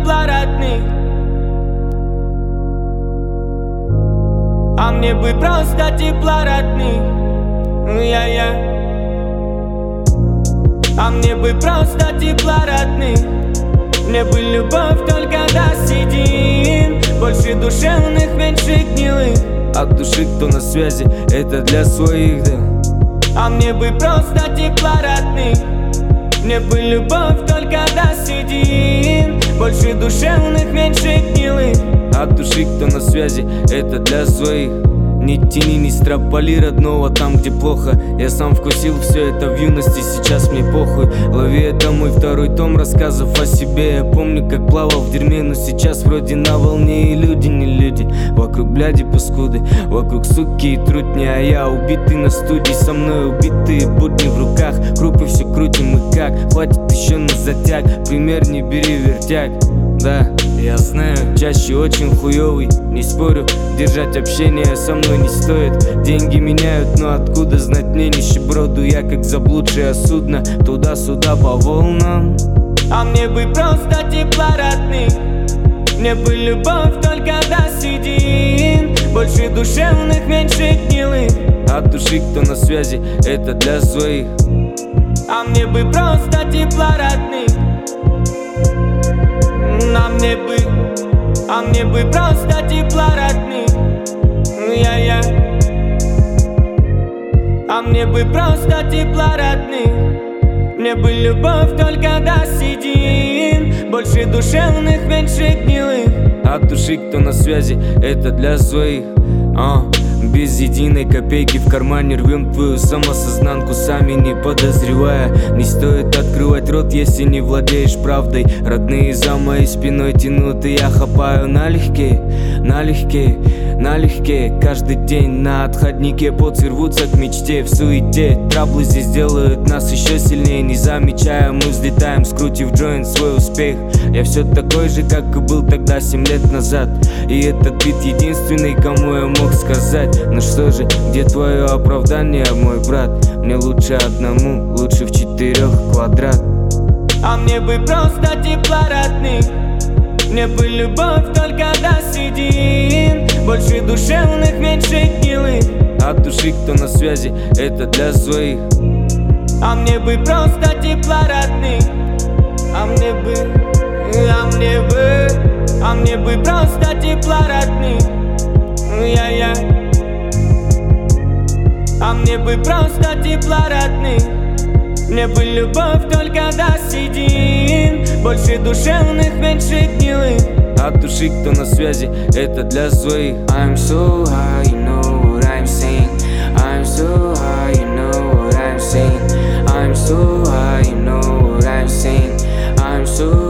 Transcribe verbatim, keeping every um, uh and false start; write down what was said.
тепла родных. А мне бы просто тепла родных. Я-я. А мне бы просто тепла родных. Мне бы любовь только досидим. Больше душевных, меньше гнилых. От души кто на связи, это для своих, да. А мне бы просто тепла родных. Мне бы любовь только досидим. Больше душевных, меньше гнилых. От души кто на связи, это для своих. Не тяни, не строполи родного там, где плохо. Я сам вкусил все это в юности, сейчас мне похуй. Лови, это мой второй том рассказов о себе. Я помню, как плавал в дерьме, но сейчас вроде на волне. И люди не люди, вокруг бляди паскуды, вокруг суки и трутни. А я убитый на студии, со мной убитые будни в руках. Крупы все крутим и как, хватит еще на затяг. Пример не бери, вертяг. Да, я знаю, чаще очень хуёвый, не спорю, держать общение со мной не стоит. Деньги меняют, но откуда знать мне, нищеброду. Я как заблудшее судно, туда-сюда по волнам. А мне бы просто тепла родных. Мне бы любовь только досидим. Больше душевных, меньше гнилых. От души кто на связи, это для своих. А мне бы просто тепла родных. А мне бы, а мне бы просто тепла родных. Я-я. А мне бы просто тепла родных. Мне бы любовь только досидим. Больше душевных, меньше гнилых. От души кто на связи, это для своих. а. Без единой копейки в кармане рвем твою самосознанку, сами не подозревая. Не стоит открывать рот, если не владеешь правдой. Родные за моей спиной тянут, и я хапаю налегке, налегке, налегке. Каждый день на отходнике поцы рвутся к мечте. В суете траблы здесь делают нас еще сильнее. Не замечая, мы взлетаем, скрутив джойнт свой успех. Я все такой же, как и был тогда, семь лет назад. И этот бит единственный, кому я мог сказать: ну что же, где твое оправдание, мой брат? Мне лучше одному, лучше в четырех квадрат. А мне бы просто тепла родных. Мне бы любовь только досидим. Больше душевных, меньше гнилых. От души кто на связи, это для своих. А мне бы просто тепла родных. А мне бы, а мне бы, а мне бы просто тепла родных. Я-я. А мне бы просто тепла родных. Мне бы любовь только досидим. Больше душевных, меньше гнилых. От души кто на связи, это для своих. I'm so high, you know what I'm saying. I'm so high, you know what I'm saying. I'm so high, you know what I'm saying. I'm so